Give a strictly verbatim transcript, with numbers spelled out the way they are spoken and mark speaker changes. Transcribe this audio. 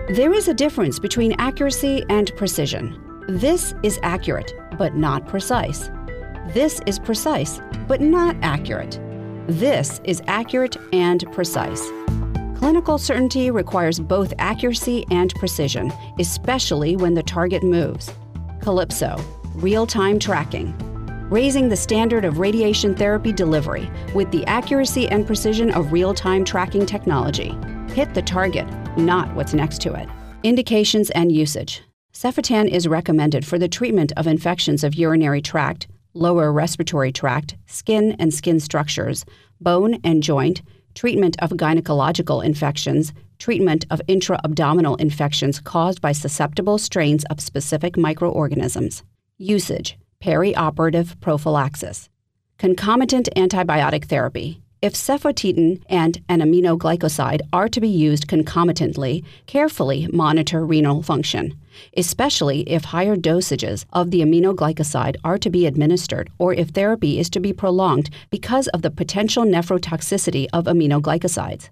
Speaker 1: There is a difference between accuracy and precision. This is accurate, but not precise. This is precise, but not accurate. This is accurate and precise. Clinical certainty requires both accuracy and precision, especially when the target moves. Calypso, real-time tracking. Raising the standard of radiation therapy delivery with the accuracy and precision of real-time tracking technology. Hit the target, not what's next to it. Indications and usage. Cefotan is recommended for the treatment of infections of urinary tract, lower respiratory tract, skin and skin structures, bone and joint, treatment of gynecological infections, treatment of intra-abdominal infections caused by susceptible strains of specific microorganisms. Usage. Perioperative prophylaxis. Concomitant antibiotic therapy. If cefotetan and an aminoglycoside are to be used concomitantly, carefully monitor renal function, especially if higher dosages of the aminoglycoside are to be administered or if therapy is to be prolonged because of the potential nephrotoxicity of aminoglycosides.